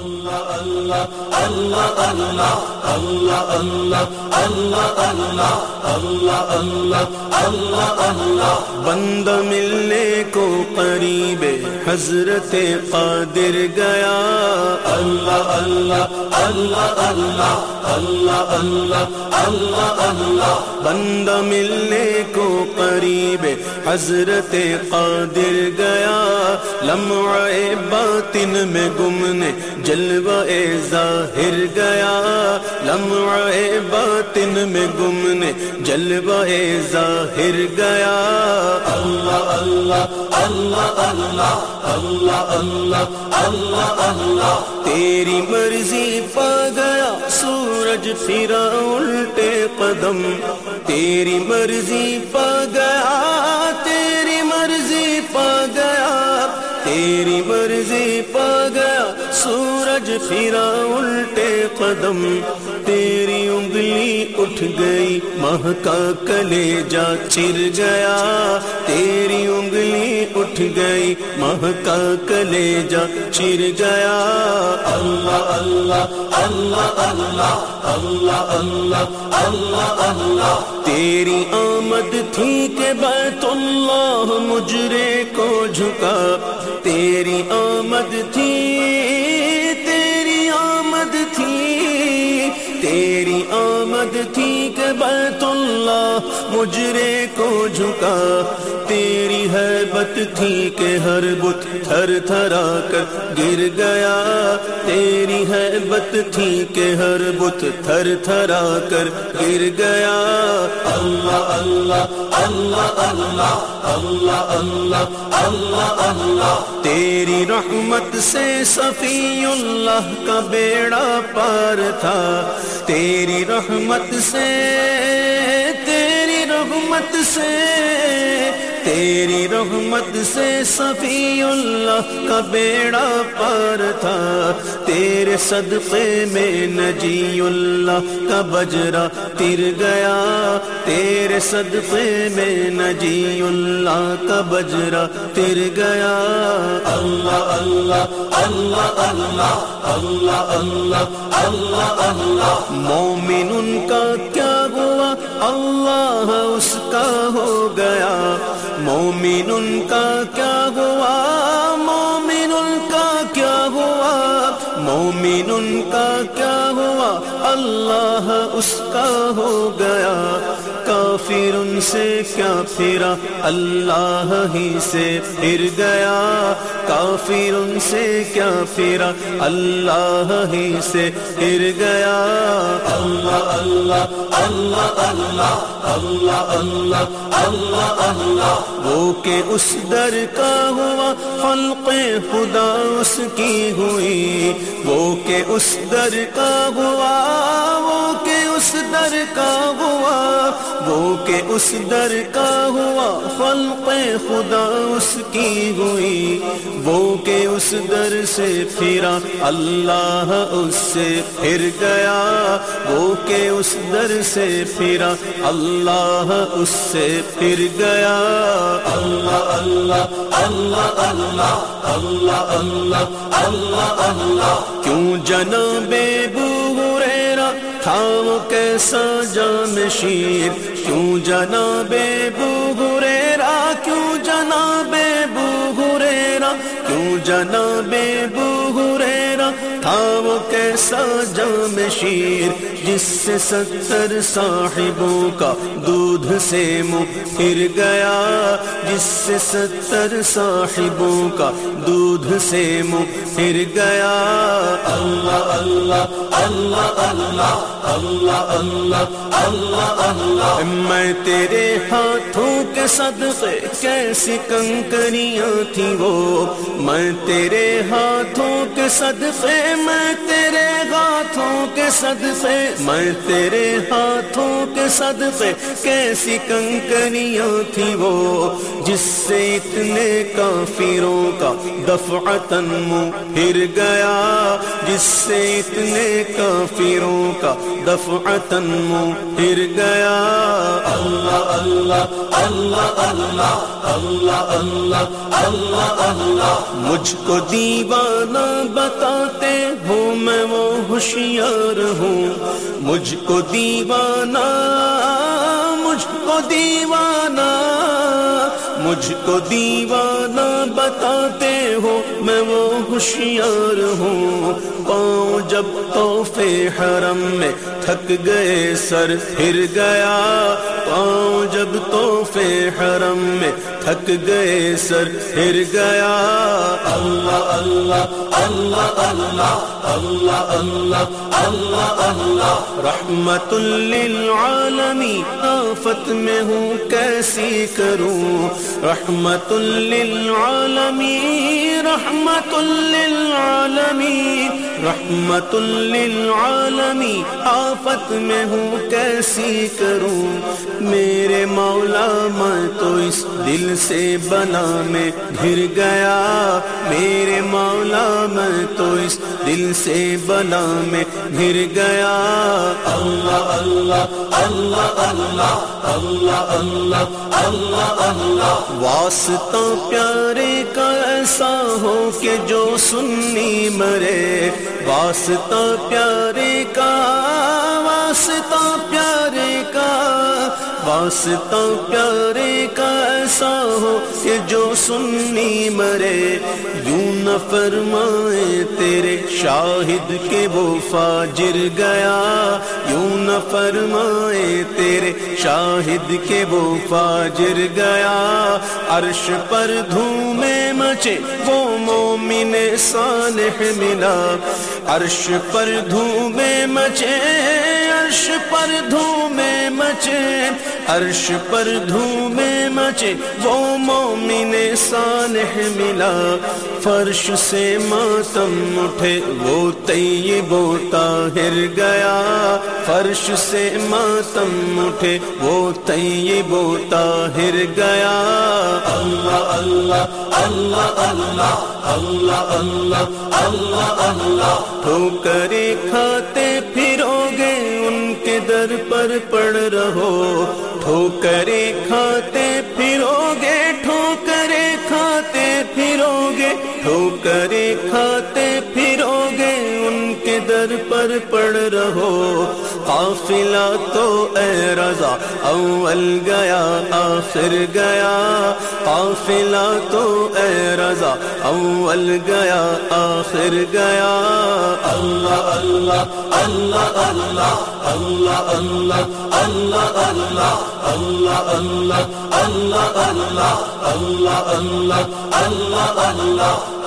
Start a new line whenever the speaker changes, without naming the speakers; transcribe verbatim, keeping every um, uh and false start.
بندہ ملنے کو قریب حضرت قادر گیا، اللہ اللہ اللہ اللہ اللہ اللہ اللہ اللہ، بندہ ملنے کو قریب حضرت قادر گیا، لمحہ باطن میں گمنے جلوہ ظاہر گیا، لمحہ باطن میں گمنے جلوہ ظاہر گیا، اللہ اللہ اللہ اللہ اللہ اللہ اللہ اللہ، تیری مرضی پا گیا سورج پھرا الٹے قدم، تیری مرضی پا گیا، تیری مرضی پا گیا، تیری مرضی پا گیا سورج پھرا الٹے قدم، تیری انگلی اٹھ گئی ماہ کا کلیجہ چر گیا، تیری انگلی اٹھ گئی ماہ کا کلیجہ چر گیا، اللہ اللہ اللہ اللہ اللہ اللہ اللہ اللہ، تیری آمد تھی کہ بیت اللہ مجرے کو جھکا، تیری آمد تھی، تیری آمد تھی، تیری آمد تھی کہ بیت اللہ مجرے کو جھکا، تیری ہیبت تھی کہ ہر بت تھر تھرا کر گر گیا، تیری ہیبت تھی کہ ہر بت تھر تھرا کر گر گیا، اللہ اللہ اللہ اللہ اللہ اللہ اللہ اللہ، تیری رحمت سے صفی اللہ کا بیڑا پار تھا، تیری رحمت سے، تیری رحمت سے، تیری رحمت سے صفی اللہ کا بیڑا پار تھا، تیرے صدقے میں نجی اللہ کا بجرا تر گیا، تیرے صدقے میں نجی اللہ کا بجرا تر گیا، اللہ اللہ اللہ اللہ اللہ اللہ اللہ اللہ، مومن ان کا کیا ہوا اللہ اس کا ہو گیا، مومن ان کا کیا ہوا، مومن ان کا کیا ہوا، مومن ان کا کیا ہوا اللہ اس کا ہو گیا، کافر ان سے کیا پھرا اللہ ہی سے پھر گیا، کافر ان سے کیا پھرا اللہ ہی سے پھر گیا، اللہ اللہ اللہ اللہ اللہ اللہ اللہ اللہ، وہ کہ اس در کا ہوا خلق خدا اس کی ہوئی، وہ کہ اس در کا ہوا، وہ کہ اس در کا ہوا، وہ کہ اس در کا ہوا خلق خدا اس کی ہوئی، وہ کہ اس در سے پھرا اللہ اس سے پھر گیا، وہ کہ اس در سے پھرا اللہ اس سے پھر گیا، اللہ اللہ اللہ اللہ اللہ اللہ اللہ اللہ، کیوں جناب ابو ہریرہ تھا وہ کیسا جانشین، کیوں جناب ابو ہریرہ، کیوں جناب ابو ہریرہ، کیوں جناب ابو ہریرہ تھا وہ کیسا جانشین، جس سے ستر صاحبوں کا دودھ سے منہ پھر گیا، جس سے ستر صاحبوں کا دودھ سے منہ پھر گیا، اللہ اللہ اللہ اللہ اللہ اللہ اللہ اللہ، میں تیرے ہاتھوں کے صدقے کیسی کنکریاں تھی وہ، میں تیرے ہاتھوں کے صدقے، میں تیرے ہاتھوں کے صدقے، میں تیرے ہاتھوں کے صدقے کیسی کنکریاں تھی وہ، جس سے اتنے کافروں کا دفعتاً منہ پھر گیا، جس سے اتنے کافروں کا دفعتاً منہ پھر گیا، اللہ اللہ اللہ اللہ اللہ اللہ اللہ اللہ، مجھ کو دیوانہ بتاتے ہوں میں وہ ہوشیار ہوں، مجھ کو دیوانہ مجھ کو دیوانہ مجھ کو دیوانہ بتاتے ہو، میں وہ ہوشیار ہوں۔ پاؤں جب طوف حرم میں تھک گئے سر پھر گیا، پاؤں جب طوف حرم میں تھک گئے سر پھر گیا۔ اللہ اللہ اللہ اللہ اللہ اللہ اللہ اللہ، رحمت للعالمین آفت میں ہوں کیسی کروں، رحمت للعالمین رحمت للعالمین رحمت للعالمین آفت میں ہوں کیسی کروں۔ میرے مولا میں تو اس دل سے بلا میں گھر گیا، میرے مولا میں تو اس دل سے بلا میں گھر گیا۔ اللہ اللہ اللہ اللہ اللہ اللہ اللہ اللہ، واسطہ پیارے کا ایسا ہو کہ جو سنی مرے، واسطہ پیارے کا واسطہ پیارے کا واسطہ پیارے کا ایسا ہو کہ جو سنی مرے۔ یوں نہ فرمائے تیرے شاہد کے وہ فاجر گیا، یوں نہ فرمائے تیرے شاہد کے وہ فاجر گیا۔ عرش پر دھومیں مچے وہ مومن صالح ملا، عرش پر دھومیں مچے عرش پر دھومیں مچے عرش پر دھومیں مچے وہ مومن صالح ملا۔ فرش سے ماتم اٹھے وہ طیب و طاہر گیا، فرش سے ماتم اٹھے وہ طیب و طاہر گیا۔ اللہ اللہ اللہ اللہ اللہ اللہ اللہ اللہ، ٹھوکریں کھاتے پھرو گے ان کے در پر پڑ رہو، ٹھوکریں کھاتے پھرو گے ٹھوکریں کھاتے پھرو گے ٹھوکریں کھاتے پھرو گے ان کے در پر پڑ رہو۔ قافلہ تو اے رضا اول گیا آخر گیا، قافلہ تو اے رضا اول گیا آخر گیا۔ اللہ اللہ اللہ اللہ اللہ اللہ اللہ اللہ اللہ اللہ اللہ اللہ اللہ اللہ اللہ اللہ